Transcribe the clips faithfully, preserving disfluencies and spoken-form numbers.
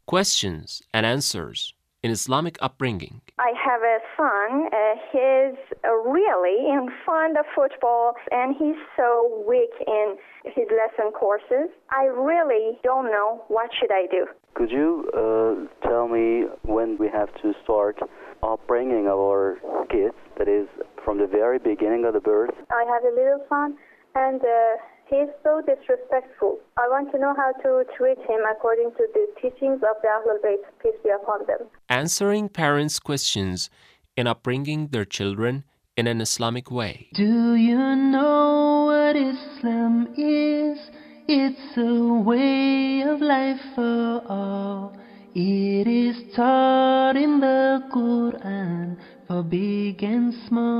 Questions and answers in Islamic upbringing. I have a son. Uh, he's uh, really in fond of football, and he's so weak in his lesson courses. I really don't know what should I do. Could you uh, tell me when we have to start upbringing our kids, that is, from the very beginning of the birth? I have a little son, and uh, he's so disrespectful. I want to know how to treat him according to the teachings of the Ahlul Bayt, peace be upon them. Answering parents' questions in upbringing their children in an Islamic way. Do you know what Islam is? It's a way of life for all. It is taught in the Quran for big and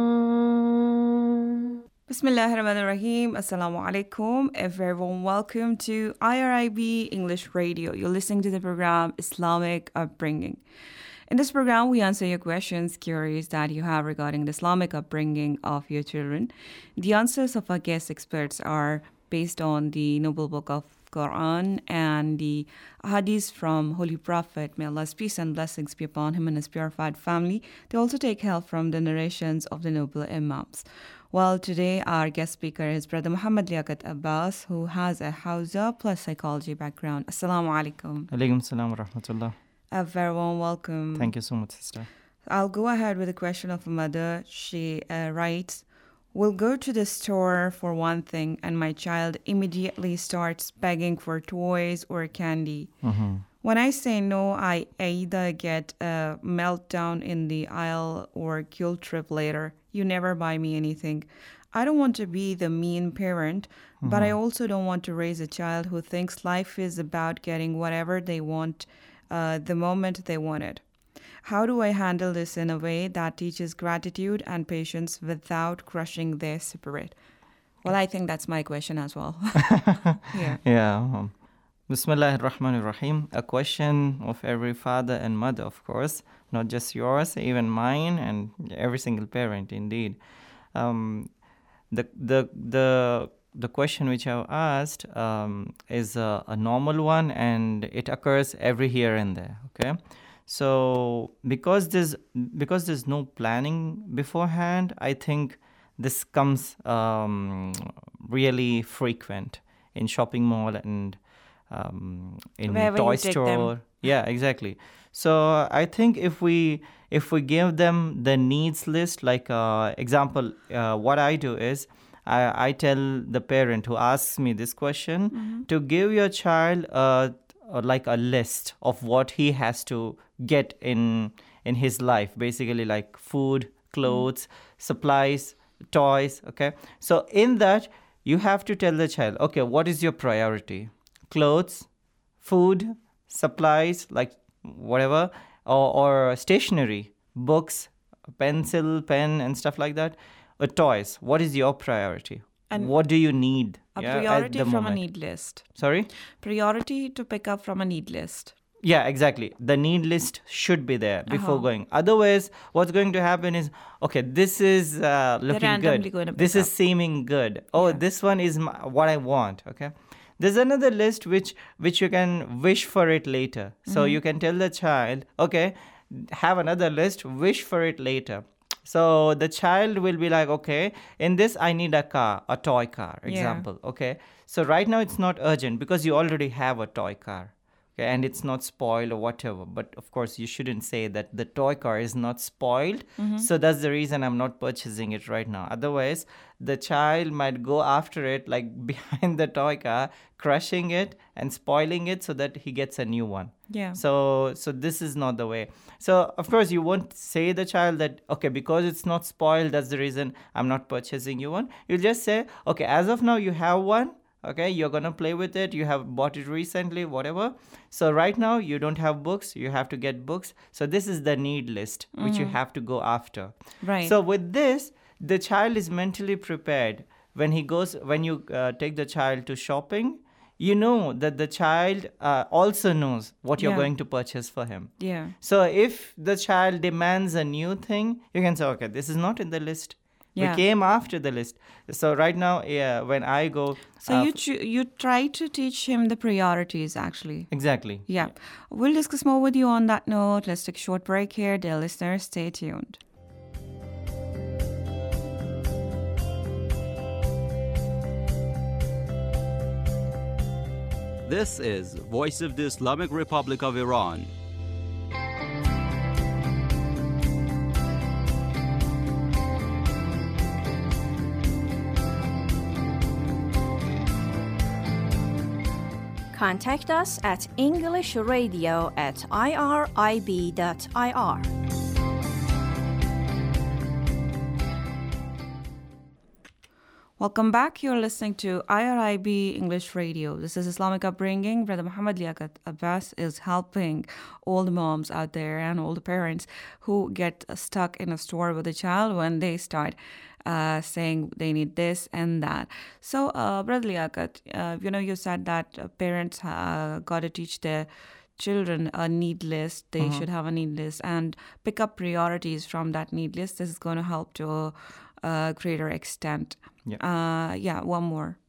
small. Bismillahir Rahmanir Rahim. Assalamu alaikum. A very warm welcome to I R I B English Radio. You're listening to the program Islamic Upbringing. In this program, we answer your questions, queries that you have regarding the Islamic upbringing of your children. The answers of our guest experts are based on the Noble Book of Quran and the hadiths from Holy Prophet. May Allah's peace and blessings be upon him and his purified family. They also take help from the narrations of the noble Imams. Well, today our guest speaker is Brother Muhammad Liaquat Abbas, who has a Hausa plus psychology background. Assalamu alaikum. Alaikum salam wa rahmatullah. A very warm welcome. Thank you so much, sister. I'll go ahead with a question of a mother. She uh, writes, we'll go to the store for one thing and my child immediately starts begging for toys or candy. Mm-hmm. When I say no, I either get a meltdown in the aisle or guilt trip later. You never buy me anything. I don't want to be the mean parent, mm-hmm. but I also don't want to raise a child who thinks life is about getting whatever they want uh, the moment they want it. How do I handle this in a way that teaches gratitude and patience without crushing their spirit? Well, I think that's my question as well. yeah. Yeah. Um, Bismillahir Rahmanir Rahim. A question of every father and mother, of course, not just yours, even mine and every single parent, indeed. Um, the the the the question which I've asked um, is a, a normal one, and it occurs every here and there. Okay. So because there's because there's no planning beforehand, I think this comes um, really frequent in shopping mall and um, in Wherever toy you take store. them. Yeah, exactly. So I think if we if we give them the needs list, like uh, example, uh, what I do is I, I tell the parent who asks me this question Mm-hmm. to give your child a, a like a list of what he has to get in in his life, basically like food, clothes, mm. supplies, toys. Okay, so in that you have to tell the child, okay, what is your priority? Clothes, food, supplies, like whatever, or, or stationery, books, pencil, pen, and stuff like that. Or toys. What is your priority? And what do you need? A yeah, priority at the from moment? a need list. Sorry? Priority to pick up from a need list. Yeah, exactly. The need list should be there before Uh-huh. going. Otherwise, what's going to happen is, okay, this is uh, looking randomly good. going to This pick is up. seeming good. Oh, Yeah. this one is my, what I want. Okay. There's another list which which you can wish for it later. So Mm-hmm. you can tell the child, okay, have another list, wish for it later. So the child will be like, okay, in this I need a car, a toy car, Yeah. example. Okay. So right now it's not urgent because you already have a toy car. Okay, and it's not spoiled or whatever. But of course, you shouldn't say that the toy car is not spoiled. Mm-hmm. So that's the reason I'm not purchasing it right now. Otherwise, the child might go after it like behind the toy car, crushing it and spoiling it so that he gets a new one. Yeah. So so this is not the way. So of course, you won't say the child that, okay, because it's not spoiled, that's the reason I'm not purchasing you one. You'll just say, okay, as of now, you have one. Okay, you're going to play with it. You have bought it recently, whatever. So right now, you don't have books. You have to get books. So this is the need list, which Mm-hmm. you have to go after. Right. So with this, the child is mentally prepared. When he goes, when you uh, take the child to shopping, you know that the child uh, also knows what you're Yeah. going to purchase for him. Yeah. So if the child demands a new thing, you can say, okay, this is not in the list. Yeah. We came after the list. So right now, yeah, when I go... So uh, you cho- you try to teach him the priorities, actually. Exactly. Yeah. We'll discuss more with you on that note. Let's take a short break here. Dear listeners, stay tuned. This is Voice of the Islamic Republic of Iran. Contact us at englishradio at irib dot ir. Welcome back. You're listening to I R I B English Radio. This is Islamic Upbringing. Brother Muhammad Liaquat Abbas is helping all the moms out there and all the parents who get stuck in a store with a child when they start uh, saying they need this and that. So, uh, Brother Liaquat, uh, you know, you said that uh, parents uh, got to teach their children a need list. They should have a need list and pick up priorities from that need list. This is going to help to a uh, greater extent. Yeah. Uh, yeah, one more.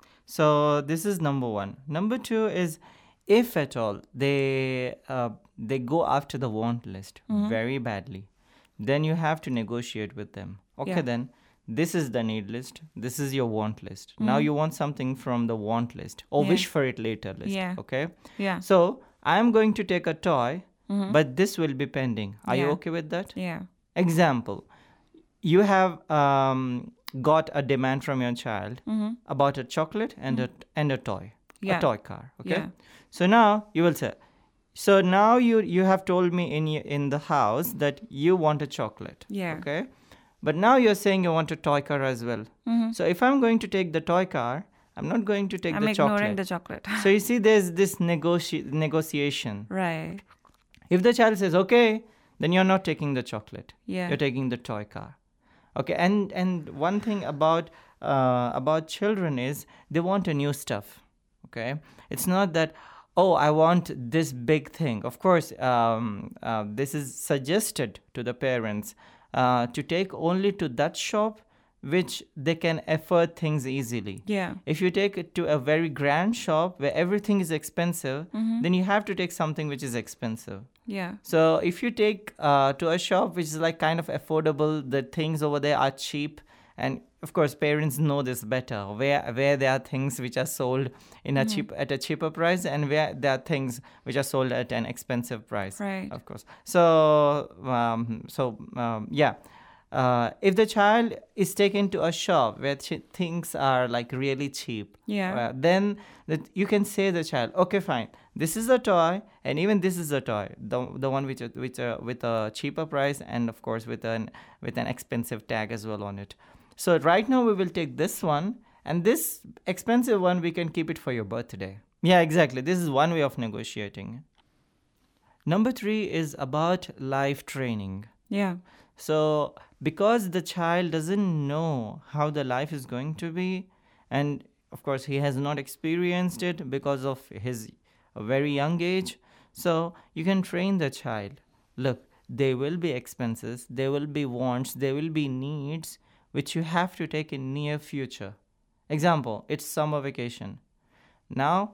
So this is number one. Number two is, if at all they uh, they go after the want list very badly, then you have to negotiate with them. Okay, Yeah. then this is the need list. This is your want list. Now you want something from the want list or Yeah. wish for it later list. Yeah. Okay. Yeah. So I am going to take a toy, but this will be pending. Are you Yeah. okay with that? Yeah. Example, you have um, got a demand from your child about a chocolate and a and a toy, Yeah. a toy car. Okay. Yeah. So now you will say, so now you you have told me in y- in the house that you want a chocolate. Yeah. Okay. But now you're saying you want a toy car as well. So if I'm going to take the toy car, I'm not going to take I'm the ignoring chocolate. the chocolate. So you see, there's this negoti- negotiation. Right. If the child says okay, then you're not taking the chocolate. Yeah. You're taking the toy car. Okay, and and one thing about uh, about children is they want a new stuff. Okay, it's not that, oh, I want this big thing. Of course, um, uh, this is suggested to the parents uh, to take only to that shop which they can afford things easily. Yeah. If you take it to a very grand shop where everything is expensive, then you have to take something which is expensive. Yeah. So if you take uh, to a shop which is like kind of affordable, the things over there are cheap, and of course parents know this better, where where there are things which are sold in a cheap at a cheaper price and where there are things which are sold at an expensive price. Right. Of course. So um, so um, yeah. Uh, if the child is taken to a shop where ch- things are like really cheap, Yeah. uh, then that you can say to the child, okay, fine, this is a toy, and even this is a toy, the the one which which uh, with a cheaper price, and of course with an with an expensive tag as well on it. So right now we will take this one, and this expensive one we can keep it for your birthday. Yeah, exactly. This is one way of negotiating. Number three is about life training. Yeah. So because the child doesn't know how the life is going to be, and of course he has not experienced it because of his very young age, so you can train the child. Look, there will be expenses, there will be wants, there will be needs which you have to take in near future. Example, it's summer vacation. Now,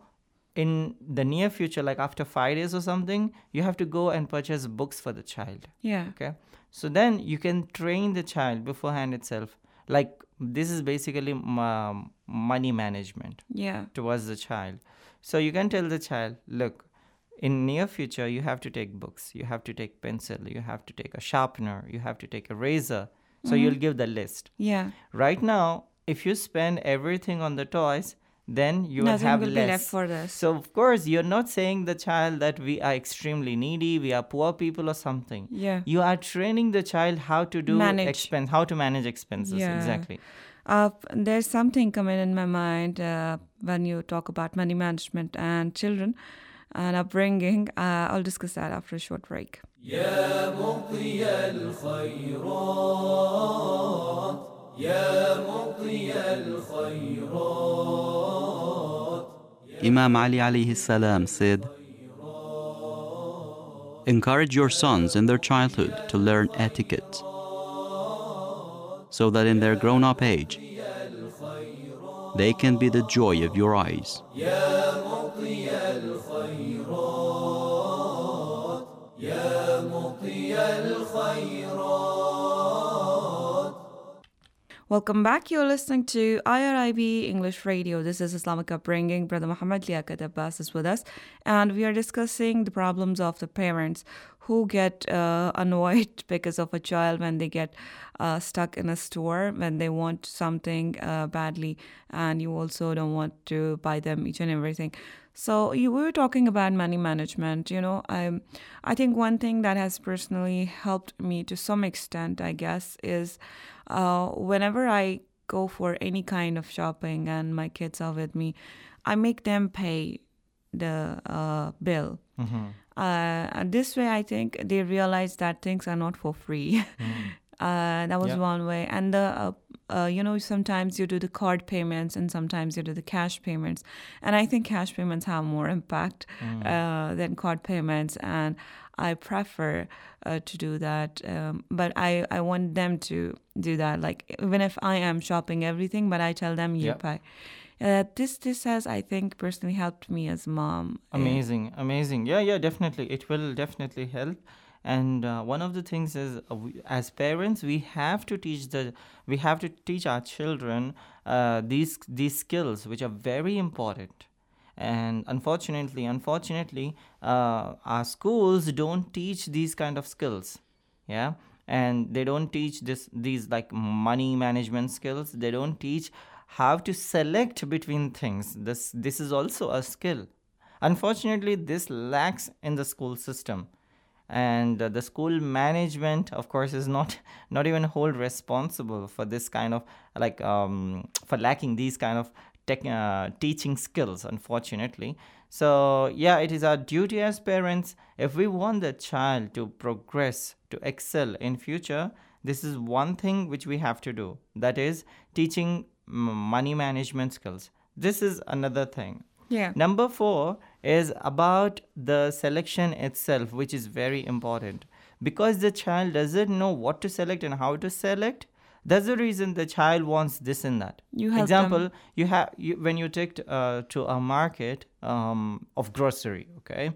in the near future, like after five days or something, you have to go and purchase books for the child. Yeah. Okay. So then you can train the child beforehand itself. Like this is basically um, money management Yeah. towards the child. So you can tell the child, look, in near future, you have to take books, you have to take pencil, you have to take a sharpener, you have to take a razor. So you'll give the list. Yeah. Right now, if you spend everything on the toys, then you will Nothing have will less. be left for this. So of course, you're not saying the child that we are extremely needy, we are poor people or something. Yeah. You are training the child how to do Manage. expense, how to manage expenses. Yeah. Exactly. Uh, there's something coming in my mind uh, when you talk about money management and children and upbringing. Uh, I'll discuss that after a short break. يا مطي الخيرات يا مطي الخيرات. Imam Ali alayhi salam said, encourage your sons in their childhood to learn etiquette. so that in their grown-up age, they can be the joy of your eyes. يا مطي الخيرات يا مطي الخيرات. Welcome back. You're listening to I R I B English Radio. This is Islamic Upbringing. Brother Muhammad Liaquat Abbas is with us, and we are discussing the problems of the parents who get uh, annoyed because of a child when they get uh, stuck in a store when they want something uh, badly, and you also don't want to buy them each and everything. So you we were talking about money management. You know, I I think one thing that has personally helped me to some extent, I guess, is uh, whenever I go for any kind of shopping and my kids are with me, I make them pay the uh, bill. Mm-hmm. Uh, and this way, I think they realize that things are not for free. Mm. Uh, that was Yep. one way. And, the, uh, uh, you know, sometimes you do the card payments and sometimes you do the cash payments. And I think cash payments have more impact Mm. uh, than card payments. And I prefer uh, to do that. Um, but I, I want them to do that. Like, even if I am shopping everything, but I tell them you Yep. pay. Uh, this this has, I think, personally helped me as mom. Amazing, amazing. Yeah, yeah, definitely. It will definitely help. And uh, one of the things is, uh, we, as parents, we have to teach the we have to teach our children uh, these these skills, which are very important. And unfortunately, unfortunately, uh, our schools don't teach these kind of skills. Yeah, and they don't teach this these like money management skills. They don't teach how to select between things. This this is also a skill. Unfortunately, this lacks in the school system, and uh, the school management, of course, is not not even hold responsible for this kind of like um, for lacking these kind of tech, uh, teaching skills. Unfortunately, so yeah, it is our duty as parents, if we want the child to progress, to excel in future. This is one thing which we have to do. That is teaching money management skills. This is another thing. Yeah. Number four is about the selection itself, which is very important. Because the child doesn't know what to select and how to select, that's the reason the child wants this and that. You help Example, them. you have you, when you take uh, to a market um, of grocery, okay?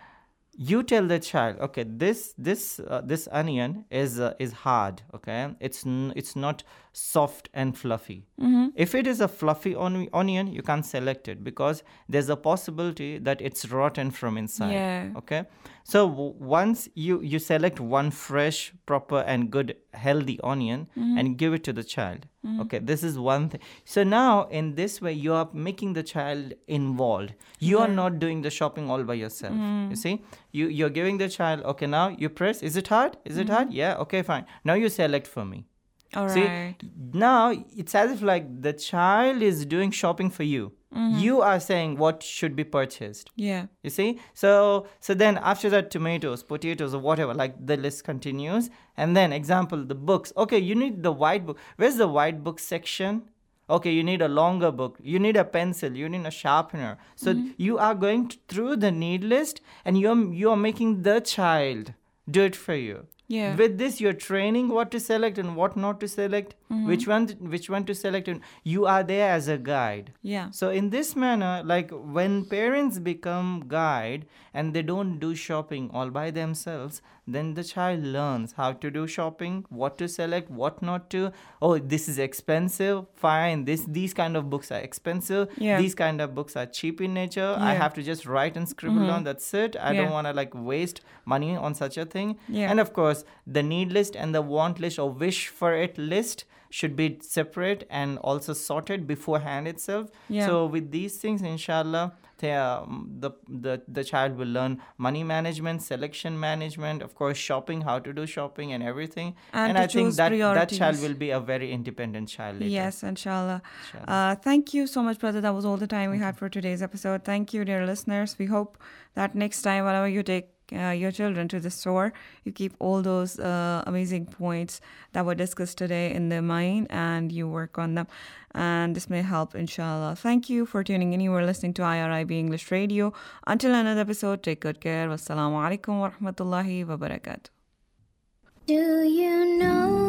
You tell the child, okay, this this uh, this onion is uh, is hard, okay? It's n- it's not soft and fluffy. Mm-hmm. If it is a fluffy on- onion, you can't select it because there's a possibility that it's rotten from inside. Yeah. Okay, so w- once you you select one fresh, proper, and good, healthy onion Mhm. and give it to the child. Mhm. Okay, this is one thing. So now in this way, you are making the child involved. You are Yeah. not doing the shopping all by yourself. Mm. You see, you you're giving the child. Okay, now you press. Is it hard? Is it hard? Yeah. Okay, fine. Now you select for me. All See, right. now it's as if like the child is doing shopping for you. Mhm. You are saying what should be purchased. Yeah. You see? So so then after that, tomatoes, potatoes, or whatever, like the list continues. And then example, the books. Okay, you need the white book. Where's the white book section? Okay, you need a longer book. You need a pencil. You need a sharpener. So Mhm. you are going t- through the need list, and you're you're making the child do it for you. Yeah. With this, you're training what to select and what not to select, Mhm. which one which one to select, and you are there as a guide. Yeah. So in this manner, like when parents become guide and they don't do shopping all by themselves, then the child learns how to do shopping, what to select, what not to. Oh, this is expensive. Fine. This these kind of books are expensive. Yeah. These kind of books are cheap in nature. I Yeah. have to just write and scribble Mhm. down. That's it. I Yeah. don't want to like waste money on such a thing. Yeah. And of course, the need list and the want list or wish for it list should be separate and also sorted beforehand itself. Yeah. So with these things, inshallah, the, um, the the the child will learn money management, selection management, of course, shopping, how to do shopping and everything. And And, to I think choose that that child priorities. will be a very independent child later. Yes, inshallah. Inshallah. Uh, thank you so much, brother. That was all the time we had for today's episode. Thank you, dear listeners. We hope that next time, whenever you take uh, your children to the store, you keep all those uh, amazing points that were discussed today in their mind and you work on them. And this may help, inshallah. Thank you for tuning in. You were listening to I R I B English Radio. Until another episode, take good care. Wassalamu alaikum wa rahmatullahi wa barakatuh. Do you know what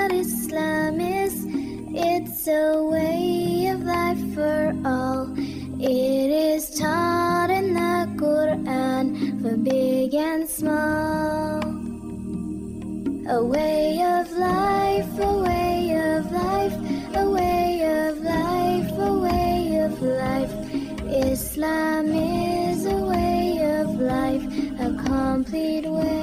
what Islam is. It's a way of life for all. It is taught in the Quran for big and small. A way of life, a way of life, a way of life, a way of life. Islam is a way of life, a complete way.